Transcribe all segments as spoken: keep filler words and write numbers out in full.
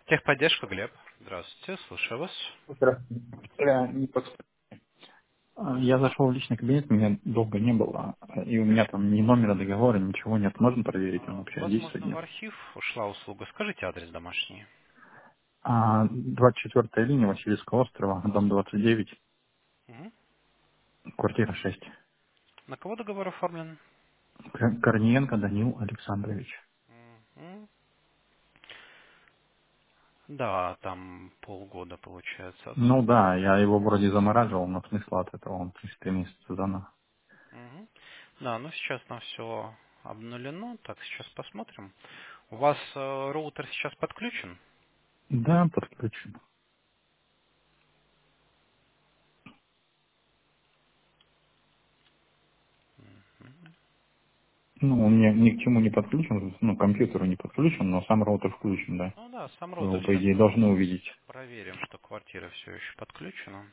Техподдержка, Глеб. Здравствуйте, слушаю вас. Здравствуйте. Я не подс- А, я зашел в личный кабинет, меня долго не было, и у меня там ни номера договора, ничего нет. Можно проверить, он А, вообще действует, Возможно, в нет? архив ушла услуга. Скажите адрес домашний. А, двадцать четвёртая линия Васильевского острова, дом двадцать девять, Мгм. квартира шесть. На кого договор оформлен? Кор- Корниенко Данил Александрович. Мгм. Да, там полгода получается Ну отсутствие. да, я его вроде замораживал, но смысла от этого он через три месяца заново. Мгм. Да, ну сейчас там все обнулено. Так, сейчас посмотрим. У вас э, роутер сейчас подключен? Да, подключен. Ну, он мне ни к чему не подключен, ну, к компьютеру не подключен, но сам роутер включен, да. Ну да, сам Вы его, роутер. по Сейчас идее, мы должны увидеть. проверим, что квартира все еще подключена.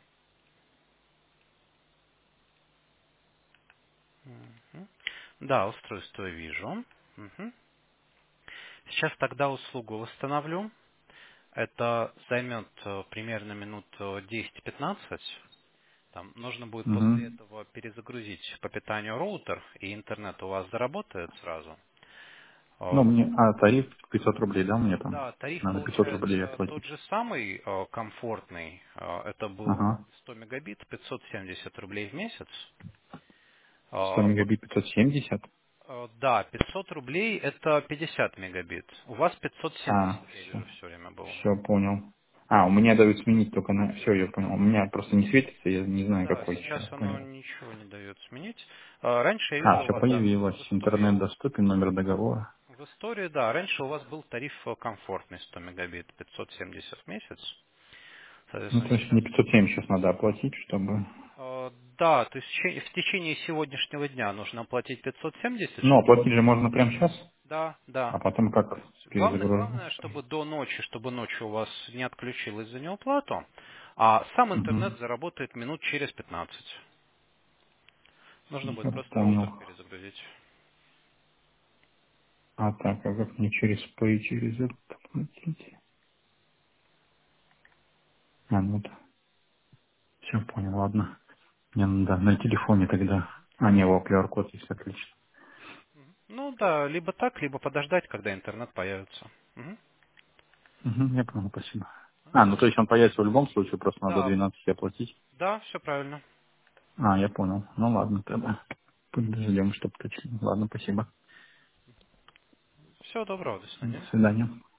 Мгм. Да, устройство вижу. Мгм. Сейчас тогда услугу восстановлю. Это займет э, примерно минут э, десять-пятнадцать. Там нужно будет после Угу. этого перезагрузить по питанию роутер, и интернет у вас заработает сразу. Ну, Э, мне, а, тариф пятьсот рублей, да, мне там? Да, тариф Надо пятьсот рублей получается тот оплатить. же самый, э, комфортный. Э, Это был Ага. сто мегабит, пятьсот семьдесят рублей в месяц. сто Э, мегабит пятьсот семьдесят. э, Да, пятьсот рублей это пятьдесят мегабит. У вас пятьсот А, семьдесят, я все, вижу, все время был. все понял. А, у меня дают сменить только на... Все, я понял. У меня просто не светится, я не знаю, Да, какой. сейчас Все, оно понял. ничего не дает сменить. А, Раньше я А, вижу у все вас, да, появилось. в истории, Интернет доступен, номер договора. в истории, да, раньше у вас был тариф э, комфортный сто мегабит, пятьсот семьдесят в месяц. Ну, Соответственно, то есть сейчас... мне пятьсот семь сейчас надо оплатить, чтобы... э, Да, то есть в че- в течение сегодняшнего дня нужно оплатить пятьсот семьдесят, Ну, чтобы... оплатить же можно прямо сейчас, Да, да. а потом То как есть главное, главное, перезагружаться. чтобы до ночи, чтобы ночью у вас не отключилась за неуплату, а сам интернет Угу. заработает минут через пятнадцать. Нужно будет Я просто роутер понял. перезагрузить. А так, а как мне через Pay, через это оплатить? А, ну да. Все понял, ладно. Мне надо на телефоне тогда. А, не, о, Q R-код есть, отлично. Ну да, либо так, либо подождать, когда интернет появится. Мгм. Угу, я понял, спасибо. А, ну Все. то есть он появится в любом случае, просто надо Да, двенадцать оплатить. да, все правильно. А, я понял. Ну ладно, тогда. Подождем, чтобы точно. Ладно, спасибо. Всего доброго, до До свидания. свидания.